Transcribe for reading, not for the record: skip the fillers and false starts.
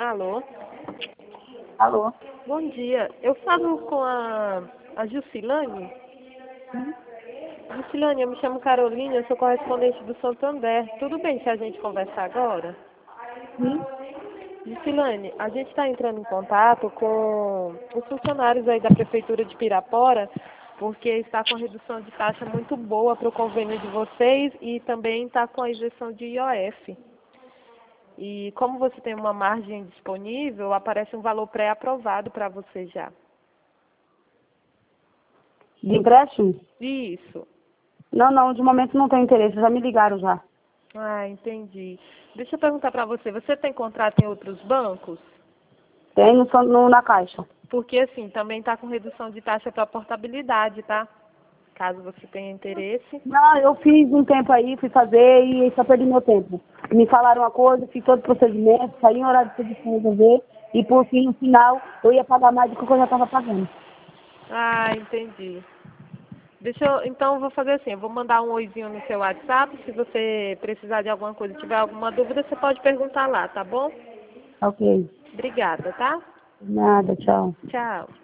Alô? Alô? Bom dia. Eu falo com a Jusilane. Jusilane, eu me chamo Carolina, eu sou correspondente do Santander. Tudo bem se a gente conversar agora? Sim? Jusilane, a gente está entrando em contato com os funcionários aí da Prefeitura de Pirapora, porque está com redução de taxa muito boa para o convênio de vocês e também está com a isenção de IOF. E como você tem uma margem disponível, aparece um valor pré-aprovado para você já. De empréstimo? Isso. Não, de momento não tem interesse, já me ligaram já. Ah, entendi. Deixa eu perguntar para você, você tem contrato em outros bancos? Tem na Caixa. Porque assim, também está com redução de taxa para portabilidade, tá? Caso você tenha interesse. Não, eu fiz um tempo aí, fui fazer e só perdi meu tempo. Me falaram uma coisa, fiz todo o procedimento, saí em horário de serviço para resolver e por fim, no final, eu ia pagar mais do que eu já estava pagando. Ah, entendi. Então eu vou fazer assim, eu vou mandar um oizinho no seu WhatsApp, se você precisar de alguma coisa, tiver alguma dúvida, você pode perguntar lá, tá bom? Ok. Obrigada, tá? Nada, tchau. Tchau.